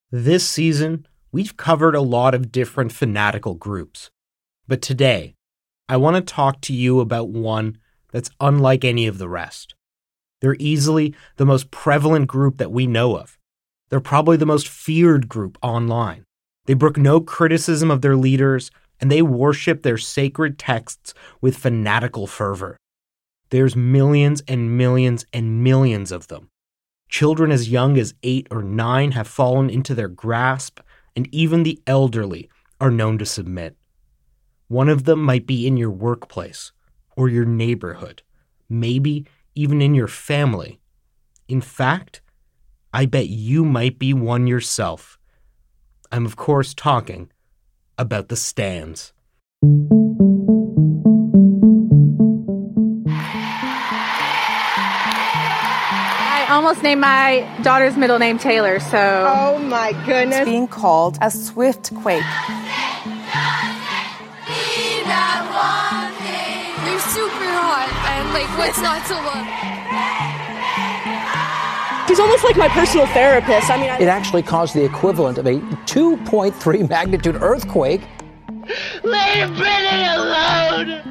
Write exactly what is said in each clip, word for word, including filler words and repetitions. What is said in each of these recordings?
This season, we've covered a lot of different fanatical groups. But today, I want to talk to you about one that's unlike any of the rest. They're easily the most prevalent group that we know of. They're probably the most feared group online. They brook no criticism of their leaders, and they worship their sacred texts with fanatical fervor. There's millions and millions and millions of them. Children as young as eight or nine have fallen into their grasp, and even the elderly are known to submit. One of them might be in your workplace or your neighborhood, maybe even in your family. In fact, I bet you might be one yourself. I'm of course talking about the Stans. I almost named my daughter's middle name Taylor, so... Oh my goodness. It's being called a swift quake. You're super hot, and like, what's not to love? He's almost like my personal therapist. I mean, I... It actually caused the equivalent of a two point three magnitude earthquake. Leave Brittany alone!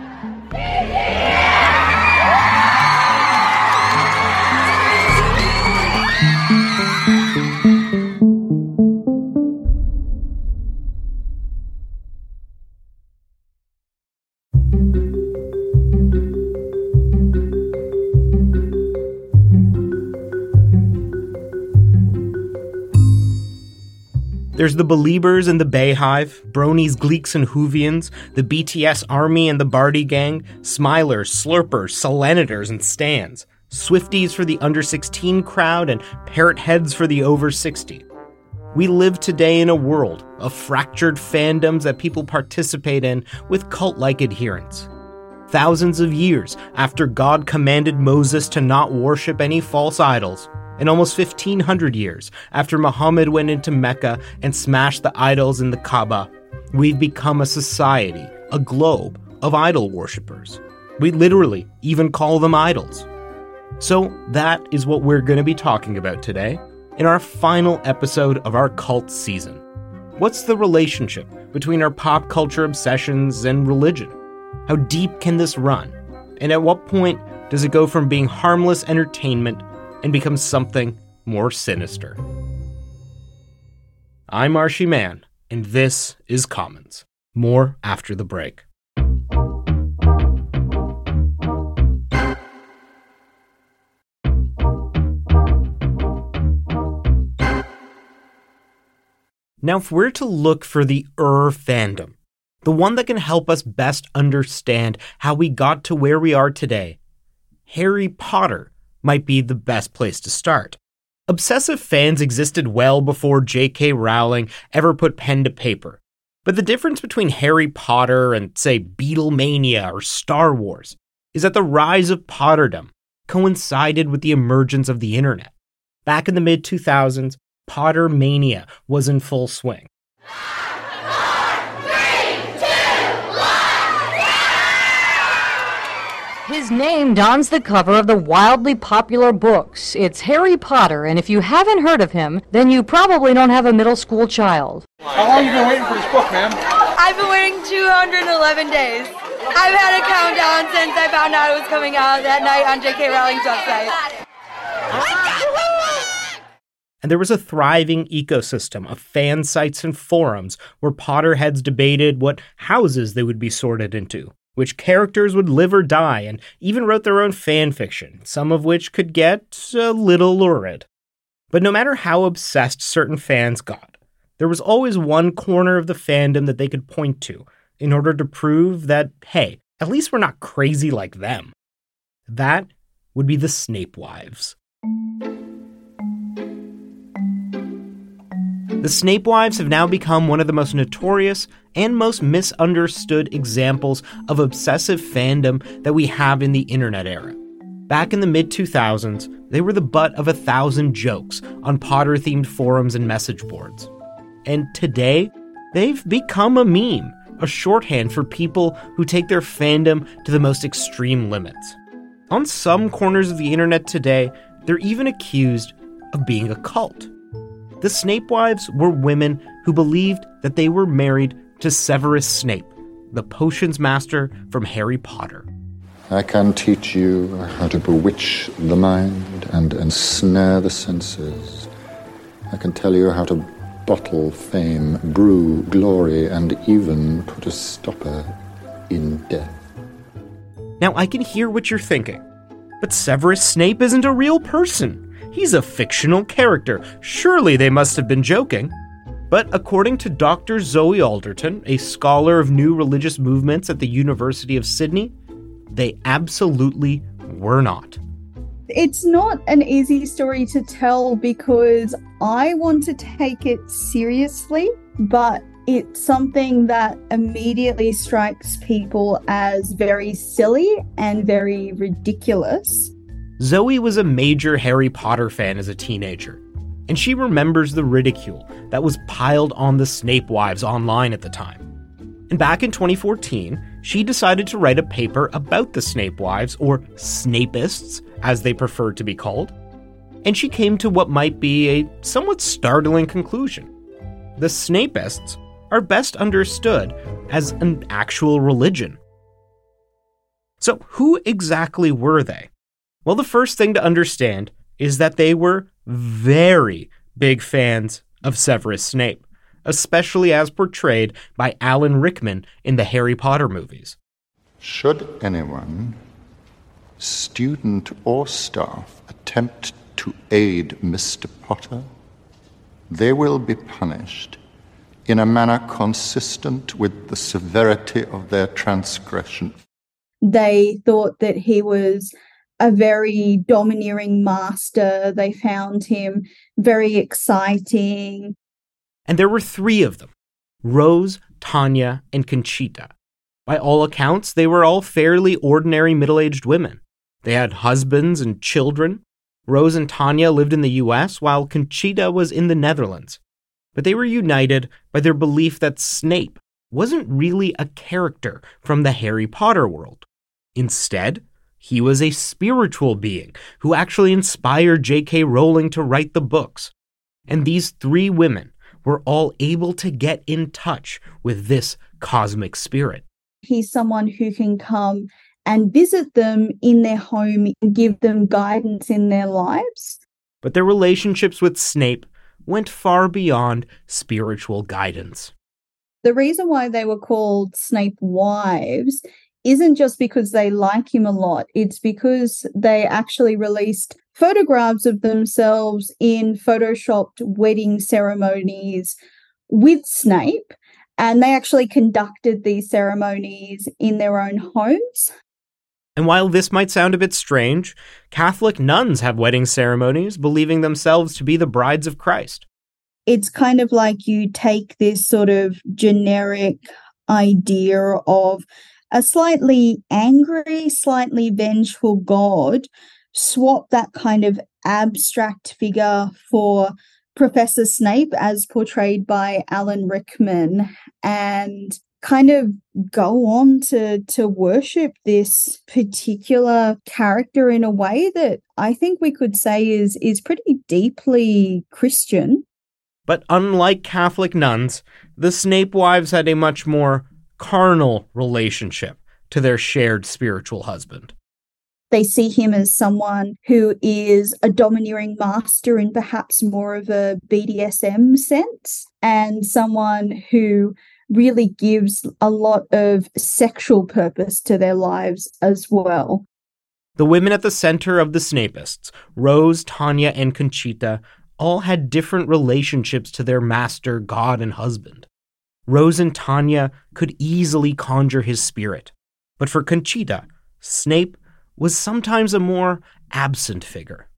There's the Beliebers and the Bayhive, Bronies, Gleeks, and Whovians, the B T S Army and the Barty Gang, Smilers, Slurpers, Selenators, and Stans, Swifties for the under sixteen crowd, and Parrot Heads for the over sixty. We live today in a world of fractured fandoms that people participate in with cult-like adherence. Thousands of years after God commanded Moses to not worship any false idols, and almost fifteen hundred years after Muhammad went into Mecca and smashed the idols in the Kaaba, we've become a society, a globe of idol worshippers. We literally even call them idols. So that is what we're going to be talking about today in our final episode of our cult season. What's the relationship between our pop culture obsessions and religion? How deep can this run? And at what point does it go from being harmless entertainment and become something more sinister? I'm Marshy Mann, and this is Commons. More after the break. Now, if we're to look for the Ur fandom, the one that can help us best understand how we got to where we are today, Harry Potter might be the best place to start. Obsessive fans existed well before J K Rowling ever put pen to paper. But the difference between Harry Potter and, say, Beatlemania or Star Wars is that the rise of Potterdom coincided with the emergence of the internet. Back in the mid two thousands, Pottermania was in full swing. His name dons the cover of the wildly popular books. It's Harry Potter, and if you haven't heard of him, then you probably don't have a middle school child. How long have you been waiting for this book, ma'am? I've been waiting two hundred eleven days. I've had a countdown since I found out it was coming out that night on J K Rowling's website. And there was a thriving ecosystem of fan sites and forums where Potterheads debated what houses they would be sorted into, which characters would live or die, and even wrote their own fan fiction, some of which could get a little lurid. But no matter how obsessed certain fans got, there was always one corner of the fandom that they could point to in order to prove that, hey, at least we're not crazy like them. That would be the Snape Wives. The Snape Wives have now become one of the most notorious and most misunderstood examples of obsessive fandom that we have in the internet era. Back in the mid two thousands, they were the butt of a thousand jokes on Potter-themed forums and message boards. And today, they've become a meme, a shorthand for people who take their fandom to the most extreme limits. On some corners of the internet today, they're even accused of being a cult. The Snape wives were women who believed that they were married to Severus Snape, the potions master from Harry Potter. I can teach you how to bewitch the mind and ensnare the senses. I can tell you how to bottle fame, brew glory, and even put a stopper in death. Now, I can hear what you're thinking, but Severus Snape isn't a real person. He's a fictional character. Surely they must have been joking. But according to Doctor Zoe Alderton, a scholar of new religious movements at the University of Sydney, they absolutely were not. It's not an easy story to tell because I want to take it seriously, but it's something that immediately strikes people as very silly and very ridiculous. Zoe was a major Harry Potter fan as a teenager, and she remembers the ridicule that was piled on the Snape wives online at the time. And back in twenty fourteen, she decided to write a paper about the Snape wives, or Snapeists, as they preferred to be called, and she came to what might be a somewhat startling conclusion. The Snapeists are best understood as an actual religion. So who exactly were they? Well, the first thing to understand is that they were very big fans of Severus Snape, especially as portrayed by Alan Rickman in the Harry Potter movies. Should anyone, student or staff, attempt to aid Mister Potter, they will be punished in a manner consistent with the severity of their transgression. They thought that he was a very domineering master. They found him very exciting. And there were three of them, Rose, Tanya, and Conchita. By all accounts, they were all fairly ordinary middle-aged women. They had husbands and children. Rose and Tanya lived in the U S, while Conchita was in the Netherlands. But they were united by their belief that Snape wasn't really a character from the Harry Potter world. Instead, he was a spiritual being who actually inspired J K Rowling to write the books. And these three women were all able to get in touch with this cosmic spirit. He's someone who can come and visit them in their home and give them guidance in their lives. But their relationships with Snape went far beyond spiritual guidance. The reason why they were called Snape wives isn't just because they like him a lot. It's because they actually released photographs of themselves in photoshopped wedding ceremonies with Snape, and they actually conducted these ceremonies in their own homes. And while this might sound a bit strange, Catholic nuns have wedding ceremonies believing themselves to be the brides of Christ. It's kind of like you take this sort of generic idea of a slightly angry, slightly vengeful God, swap that kind of abstract figure for Professor Snape as portrayed by Alan Rickman, and kind of go on to, to worship this particular character in a way that I think we could say is, is pretty deeply Christian. But unlike Catholic nuns, the Snape wives had a much more carnal relationship to their shared spiritual husband. They see him as someone who is a domineering master in perhaps more of a B D S M sense, and someone who really gives a lot of sexual purpose to their lives as well. The women at the center of the Snapeists, Rose, Tanya, and Conchita, all had different relationships to their master, God, and husband. Rose and Tanya could easily conjure his spirit, but for Conchita, Snape was sometimes a more absent figure.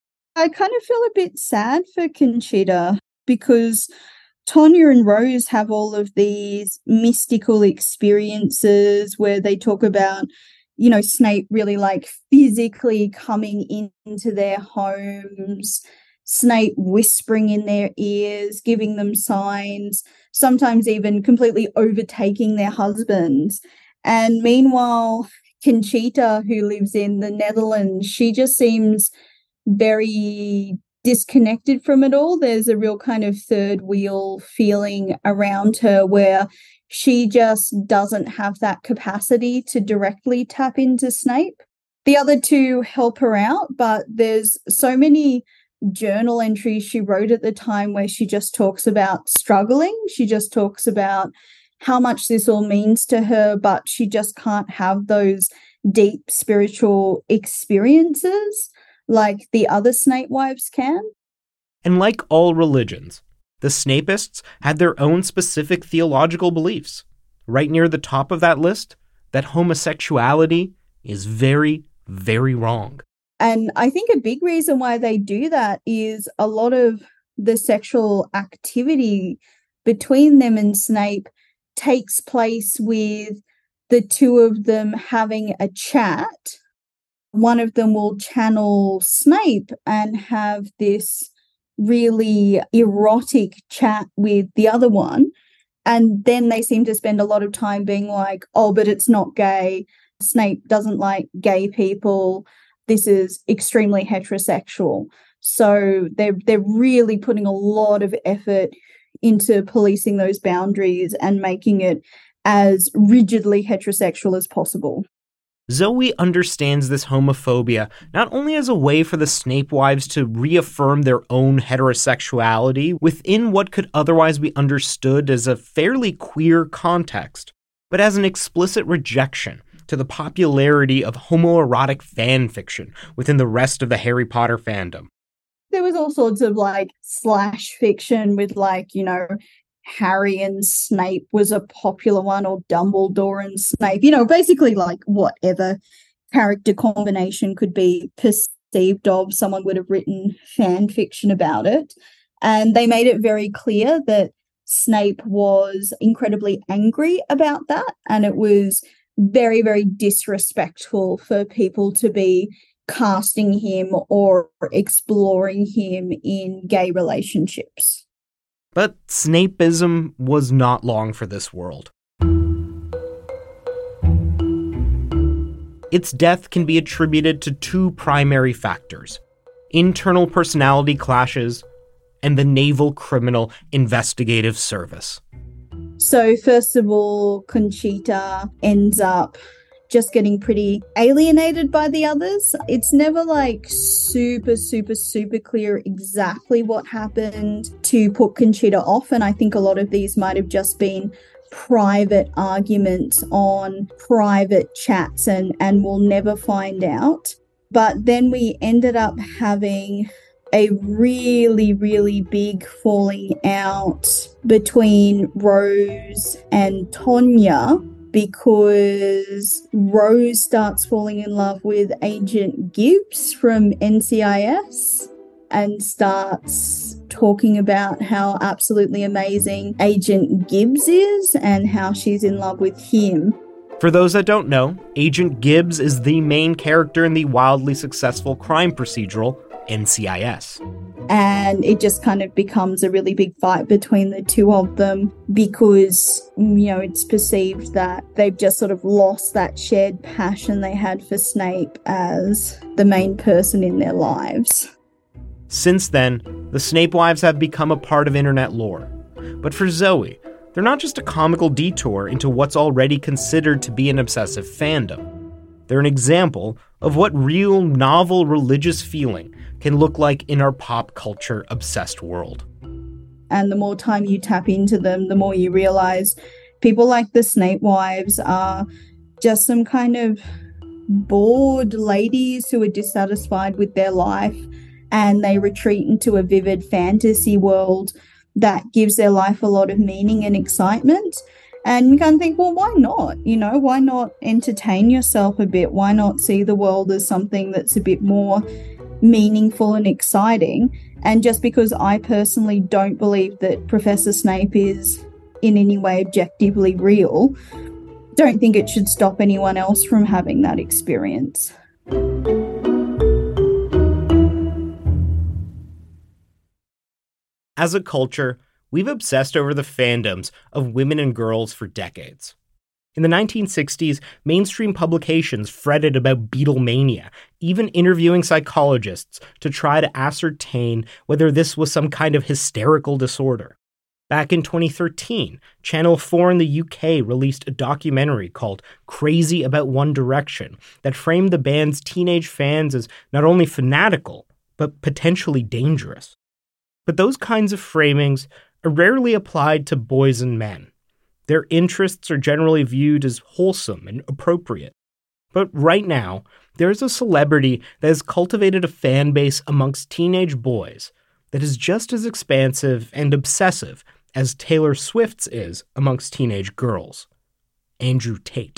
I kind of feel a bit sad for Conchita because Tanya and Rose have all of these mystical experiences where they talk about, you know, Snape really like physically coming in, into their homes, Snape whispering in their ears, giving them signs, sometimes even completely overtaking their husbands. And meanwhile, Conchita, who lives in the Netherlands, she just seems very disconnected from it all. There's a real kind of third wheel feeling around her where she just doesn't have that capacity to directly tap into Snape. The other two help her out, but there's so many journal entries she wrote at the time where she just talks about struggling. She just talks about how much this all means to her, but she just can't have those deep spiritual experiences like the other Snape wives can. And like all religions, the Snapists had their own specific theological beliefs. Right near the top of that list, that homosexuality is very, very wrong. And I think a big reason why they do that is a lot of the sexual activity between them and Snape takes place with the two of them having a chat. One of them will channel Snape and have this really erotic chat with the other one. And then they seem to spend a lot of time being like, oh, but it's not gay. Snape doesn't like gay people. This is extremely heterosexual. So they're, they're really putting a lot of effort into policing those boundaries and making it as rigidly heterosexual as possible. Zoe understands this homophobia not only as a way for the Snape wives to reaffirm their own heterosexuality within what could otherwise be understood as a fairly queer context, but as an explicit rejection to the popularity of homoerotic fan fiction within the rest of the Harry Potter fandom. There was all sorts of like slash fiction with like, you know, Harry and Snape was a popular one, or Dumbledore and Snape, you know, basically like whatever character combination could be perceived of, someone would have written fan fiction about it. And they made it very clear that Snape was incredibly angry about that. And it was very, very disrespectful for people to be casting him or exploring him in gay relationships. But Snapeism was not long for this world. Its death can be attributed to two primary factors: internal personality clashes and the Naval Criminal Investigative Service. So first of all, Conchita ends up just getting pretty alienated by the others. It's never like super, super, super clear exactly what happened to put Conchita off. And I think a lot of these might have just been private arguments on private chats, and, and we'll never find out. But then we ended up having a really, really big falling out between Rose and Tonya, because Rose starts falling in love with Agent Gibbs from N C I S and starts talking about how absolutely amazing Agent Gibbs is and how she's in love with him. For those that don't know, Agent Gibbs is the main character in the wildly successful crime procedural N C I S. And it just kind of becomes a really big fight between the two of them because, you know, it's perceived that they've just sort of lost that shared passion they had for Snape as the main person in their lives. Since then, the Snape wives have become a part of internet lore. But for Zoe, they're not just a comical detour into what's already considered to be an obsessive fandom. They're an example of what real novel religious feeling can look like in our pop culture obsessed world. And the more time you tap into them, the more you realize people like the Snape wives are just some kind of bored ladies who are dissatisfied with their life, and they retreat into a vivid fantasy world that gives their life a lot of meaning and excitement. And we kind of think, well, why not? You know, why not entertain yourself a bit? Why not see the world as something that's a bit more meaningful and exciting? And just because I personally don't believe that Professor Snape is in any way objectively real, don't think it should stop anyone else from having that experience. As a culture, we've obsessed over the fandoms of women and girls for decades. In the nineteen sixties, mainstream publications fretted about Beatlemania, even interviewing psychologists to try to ascertain whether this was some kind of hysterical disorder. Back in twenty thirteen, Channel four in the U K released a documentary called Crazy About One Direction that framed the band's teenage fans as not only fanatical, but potentially dangerous. But those kinds of framings are rarely applied to boys and men. Their interests are generally viewed as wholesome and appropriate. But right now, there's a celebrity that has cultivated a fan base amongst teenage boys that is just as expansive and obsessive as Taylor Swift's is amongst teenage girls. Andrew Tate.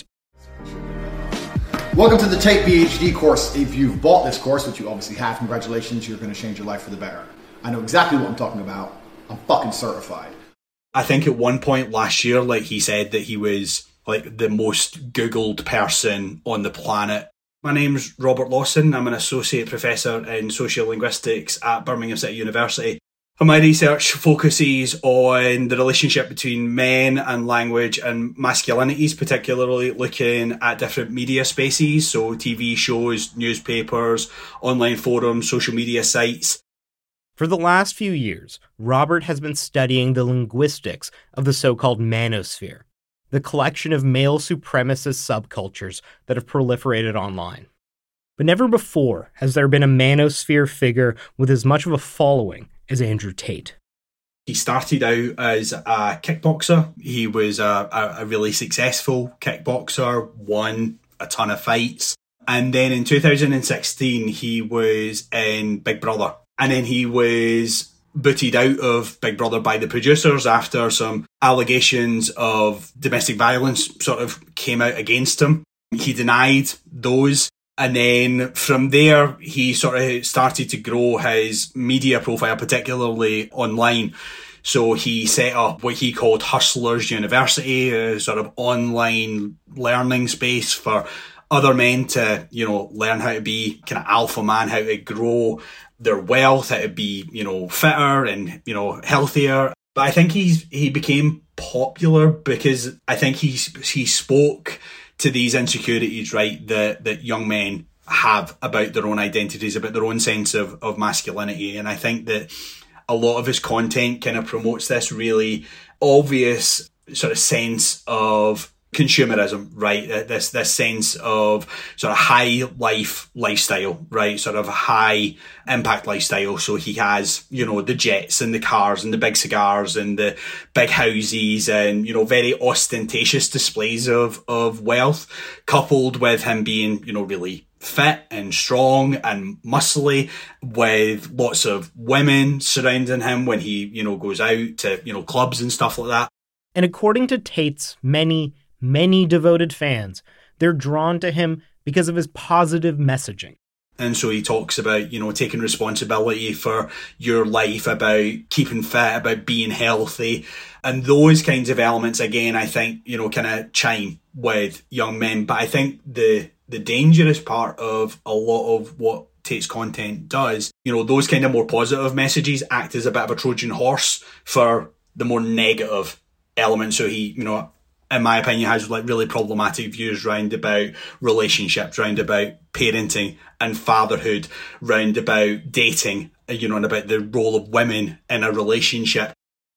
Welcome to the Tate PhD course. If you've bought this course, which you obviously have, congratulations, you're going to change your life for the better. I know exactly what I'm talking about. I'm fucking certified. I think at one point last year, like, he said that he was like the most Googled person on the planet. My name's Robert Lawson. I'm an associate professor in sociolinguistics at Birmingham City University. And my research focuses on the relationship between men and language and masculinities, particularly looking at different media spaces, so T V shows, newspapers, online forums, social media sites. For the last few years, Robert has been studying the linguistics of the so-called manosphere, the collection of male supremacist subcultures that have proliferated online. But never before has there been a manosphere figure with as much of a following as Andrew Tate. He started out as a kickboxer. He was a, a, a really successful kickboxer, won a ton of fights. And then in two thousand sixteen, he was in Big Brother. And then he was booted out of Big Brother by the producers after some allegations of domestic violence sort of came out against him. He denied those. And then from there, he sort of started to grow his media profile, particularly online. So he set up what he called Hustlers University, a sort of online learning space for other men to, you know, learn how to be kind of alpha man, how to grow their wealth, how to be, you know, fitter and, you know, healthier. But I think he's he became popular because I think he he spoke to these insecurities, right, that that young men have about their own identities, about their own sense of, of masculinity. And I think that a lot of his content kind of promotes this really obvious sort of sense of consumerism, right? This this sense of sort of high life lifestyle, right? Sort of high impact lifestyle. So he has, you know, the jets and the cars and the big cigars and the big houses and, you know, very ostentatious displays of, of wealth, coupled with him being, you know, really fit and strong and muscly, with lots of women surrounding him when he, you know, goes out to, you know, clubs and stuff like that. And according to Tate's many Many devoted fans, they're drawn to him because of his positive messaging. And so he talks about, you know, taking responsibility for your life, about keeping fit, about being healthy. And those kinds of elements, again, I think, you know, kind of chime with young men. But I think the the dangerous part of a lot of what Tate's content does, you know, those kind of more positive messages act as a bit of a Trojan horse for the more negative elements. So he, you know, in my opinion, has like really problematic views round about relationships, round about parenting and fatherhood, round about dating, you know, and about the role of women in a relationship.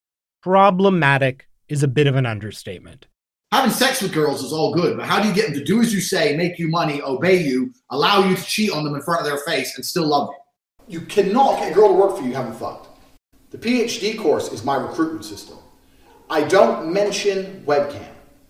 Problematic is a bit of an understatement. Having sex with girls is all good, but how do you get them to do as you say, make you money, obey you, allow you to cheat on them in front of their face, and still love you? You cannot get a girl to work for you you haven't fucked. The PhD course is my recruitment system. I don't mention webcam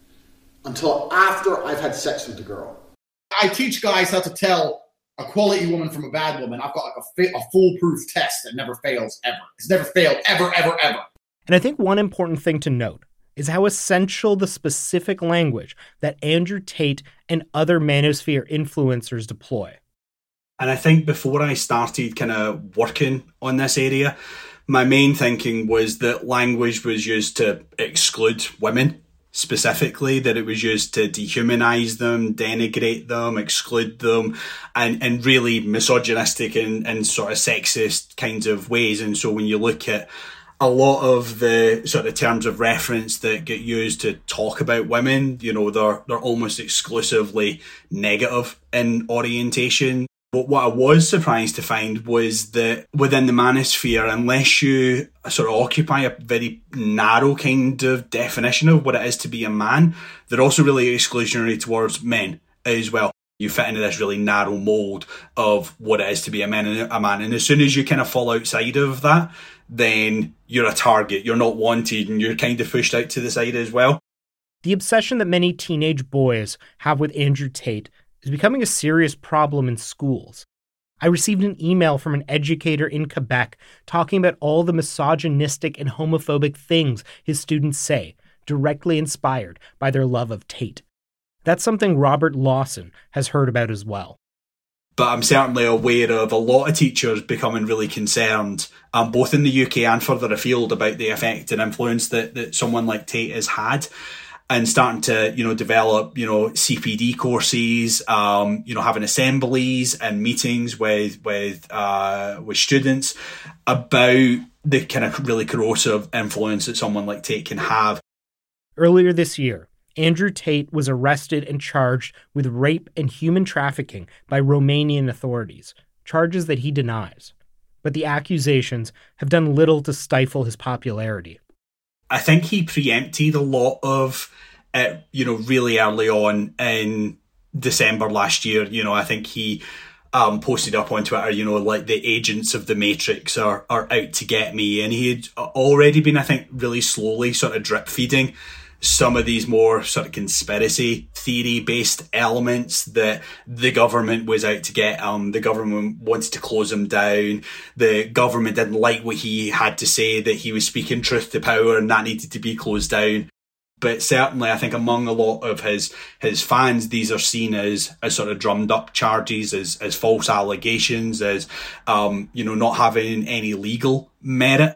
until after I've had sex with the girl. I teach guys how to tell a quality woman from a bad woman. I've got like a, fa- a foolproof test that never fails ever. It's never failed ever, ever, ever. And I think one important thing to note is how essential the specific language that Andrew Tate and other manosphere influencers deploy. And I think before I started kind of working on this area, my main thinking was that language was used to exclude women. Specifically, that it was used to dehumanize them, denigrate them, exclude them, and, and really misogynistic and, and sort of sexist kinds of ways. And so when you look at a lot of the sort of terms of reference that get used to talk about women, you know, they're they're almost exclusively negative in orientation. But what I was surprised to find was that within the manosphere, unless you sort of occupy a very narrow kind of definition of what it is to be a man, they're also really exclusionary towards men as well. You fit into this really narrow mould of what it is to be a man. A man. And as soon as you kind of fall outside of that, then you're a target. You're not wanted and you're kind of pushed out to the side as well. The obsession that many teenage boys have with Andrew Tate is becoming a serious problem in schools. I received an email from an educator in Quebec talking about all the misogynistic and homophobic things his students say, directly inspired by their love of Tate. That's something Robert Lawson has heard about as well. But I'm certainly aware of a lot of teachers becoming really concerned, um, both in the U K and further afield, about the effect and influence that, that someone like Tate has had. And starting to, you know, develop, you know, C P D courses, um, you know, having assemblies and meetings with with uh, with students about the kind of really corrosive influence that someone like Tate can have. Earlier this year, Andrew Tate was arrested and charged with rape and human trafficking by Romanian authorities, charges that he denies. But the accusations have done little to stifle his popularity. I think he preempted a lot of it, you know, really early on in December last year. You know, I think he um, posted up on Twitter, you know, like the agents of the Matrix are, are out to get me. And he had already been, I think, really slowly sort of drip feeding some of these more sort of conspiracy theory based elements that the government was out to get him. The government wanted to close him down. The government didn't like what he had to say, that he was speaking truth to power and that needed to be closed down. But certainly I think among a lot of his his fans, these are seen as, as sort of drummed up charges, as, as false allegations, as, um, you know, not having any legal merit.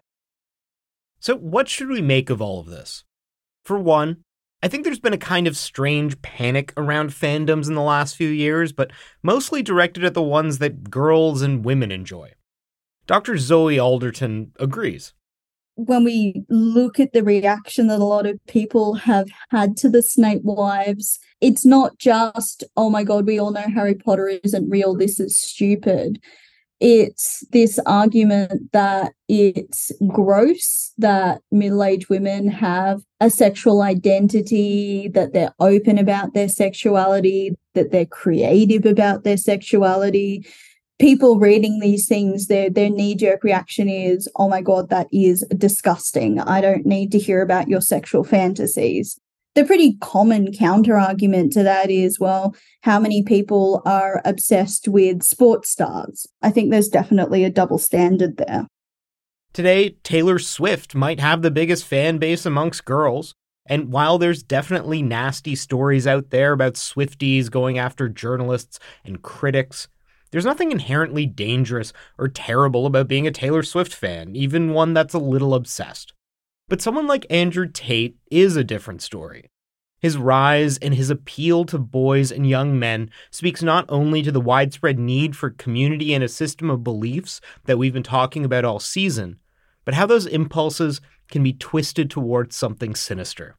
So what should we make of all of this? For one, I think there's been a kind of strange panic around fandoms in the last few years, but mostly directed at the ones that girls and women enjoy. Doctor Zoe Alderton agrees. When we look at the reaction that a lot of people have had to the Snape wives, it's not just, oh my God, we all know Harry Potter isn't real, this is stupid. It's this argument that it's gross that middle-aged women have a sexual identity, that they're open about their sexuality, that they're creative about their sexuality. People reading these things, their their knee-jerk reaction is, oh my God, that is disgusting. I don't need to hear about your sexual fantasies. The pretty common counter-argument to that is, well, how many people are obsessed with sports stars? I think there's definitely a double standard there. Today, Taylor Swift might have the biggest fan base amongst girls. And while there's definitely nasty stories out there about Swifties going after journalists and critics, there's nothing inherently dangerous or terrible about being a Taylor Swift fan, even one that's a little obsessed. But someone like Andrew Tate is a different story. His rise and his appeal to boys and young men speaks not only to the widespread need for community and a system of beliefs that we've been talking about all season, but how those impulses can be twisted towards something sinister.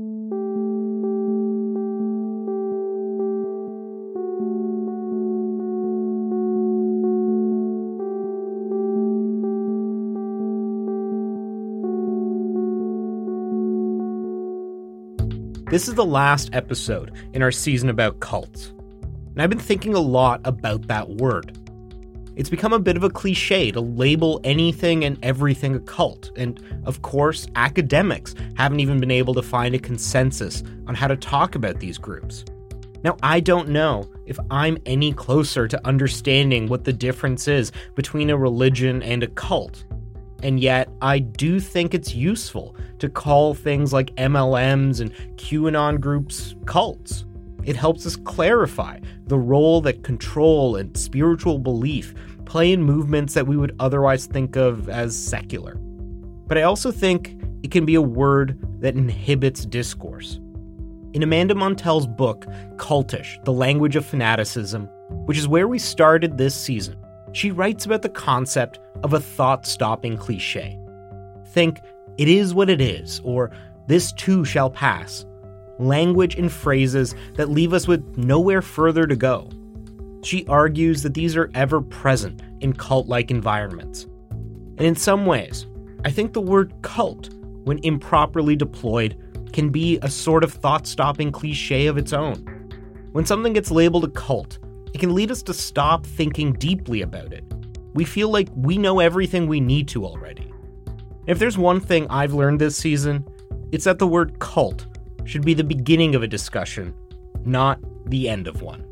This is the last episode in our season about cults, and I've been thinking a lot about that word. It's become a bit of a cliche to label anything and everything a cult, and of course, academics haven't even been able to find a consensus on how to talk about these groups. Now, I don't know if I'm any closer to understanding what the difference is between a religion and a cult. And yet, I do think it's useful to call things like M L Ms and QAnon groups cults. It helps us clarify the role that control and spiritual belief play in movements that we would otherwise think of as secular. But I also think it can be a word that inhibits discourse. In Amanda Montell's book, Cultish, The Language of Fanaticism, which is where we started this season, she writes about the concept of a thought-stopping cliche. think, "It is what it is," or "This too shall pass." Language and phrases that leave us with nowhere further to go. She argues that these are ever present in cult-like environments. And in some ways, I think the word cult, when improperly deployed, can be a sort of thought-stopping cliche of its own. When something gets labeled a cult, it can lead us to stop thinking deeply about it. We feel like we know everything we need to already. If there's one thing I've learned this season, it's that the word cult should be the beginning of a discussion, not the end of one.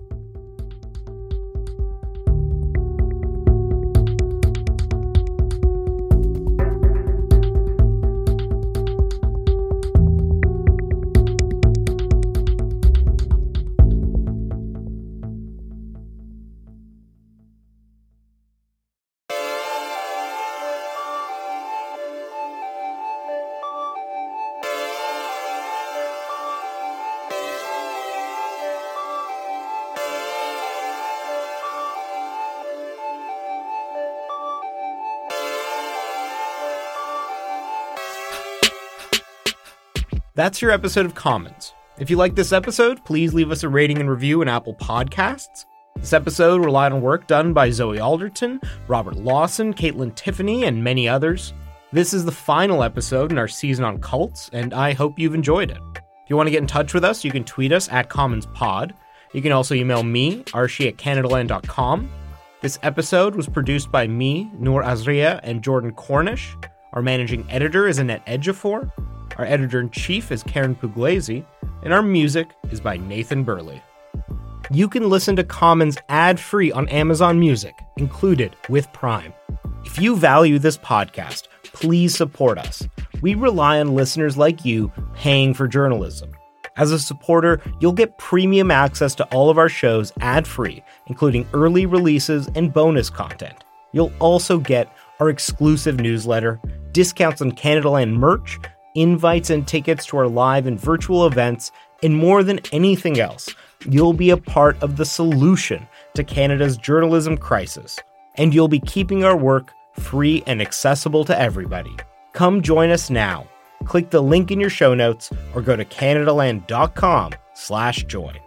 That's your episode of Commons. If you like this episode, please leave us a rating and review in Apple Podcasts. This episode relied on work done by Zoe Alderton, Robert Lawson, Caitlin Tiffany, and many others. This is the final episode in our season on cults, and I hope you've enjoyed it. If you want to get in touch with us, you can tweet us at CommonsPod. You can also email me, archie at canadaland dot com. This episode was produced by me, Noor Azria, and Jordan Cornish. Our managing editor is Annette Ejiofor. Our editor-in-chief is Karen Pugliese, and our music is by Nathan Burley. You can listen to Commons ad-free on Amazon Music, included with Prime. If you value this podcast, please support us. We rely on listeners like you paying for journalism. As a supporter, you'll get premium access to all of our shows ad-free, including early releases and bonus content. You'll also get our exclusive newsletter, discounts on Canadaland merch, invites and tickets to our live and virtual events, and more than anything else, you'll be a part of the solution to Canada's journalism crisis. And you'll be keeping our work free and accessible to everybody. Come join us now. Click the link in your show notes or go to canadaland.com slash join.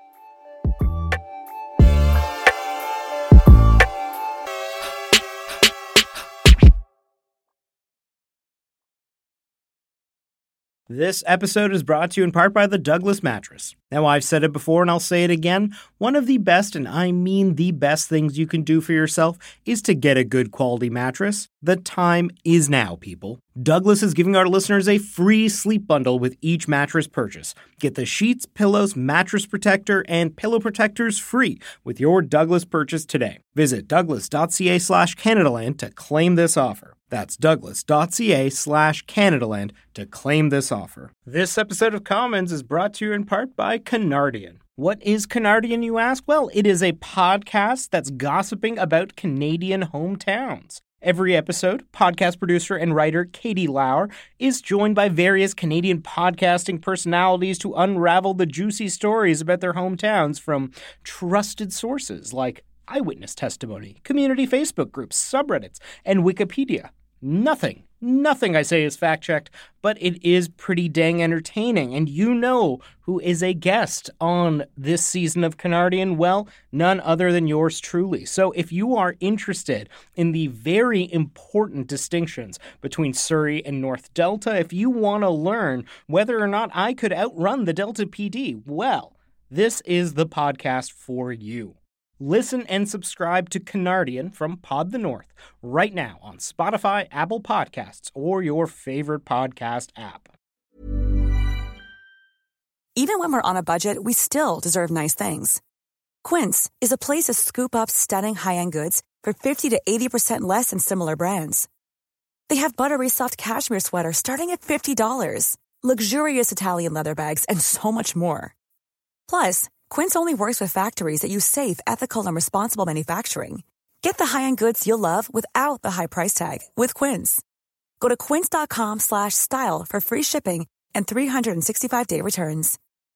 This episode is brought to you in part by the Douglas Mattress. Now, I've said it before and I'll say it again. One of the best, and I mean the best things you can do for yourself is to get a good quality mattress. The time is now, people. Douglas is giving our listeners a free sleep bundle with each mattress purchase. Get the sheets, pillows, mattress protector, and pillow protectors free with your Douglas purchase today. Visit douglas.ca slash Canadaland to claim this offer. That's douglas.ca slash Canadaland to claim this offer. This episode of Commons is brought to you in part by Canardian. What is Canardian, you ask? Well, it is a podcast that's gossiping about Canadian hometowns. Every episode, podcast producer and writer Katie Lauer is joined by various Canadian podcasting personalities to unravel the juicy stories about their hometowns from trusted sources like eyewitness testimony, community Facebook groups, subreddits, and Wikipedia. Nothing, nothing I say is fact-checked, but it is pretty dang entertaining. And you know who is a guest on this season of Canardian? Well, none other than yours truly. So if you are interested in the very important distinctions between Surrey and North Delta, if you want to learn whether or not I could outrun the Delta P D, well, this is the podcast for you. Listen and subscribe to Canardian from Pod the North right now on Spotify, Apple Podcasts, or your favorite podcast app. Even when we're on a budget, we still deserve nice things. Quince is a place to scoop up stunning high-end goods for fifty to eighty percent less than similar brands. They have buttery soft cashmere sweaters starting at fifty dollars, luxurious Italian leather bags, and so much more. Plus, Quince only works with factories that use safe, ethical, and responsible manufacturing. Get the high-end goods you'll love without the high price tag with Quince. Go to quince.com slash style for free shipping and three sixty-five day returns.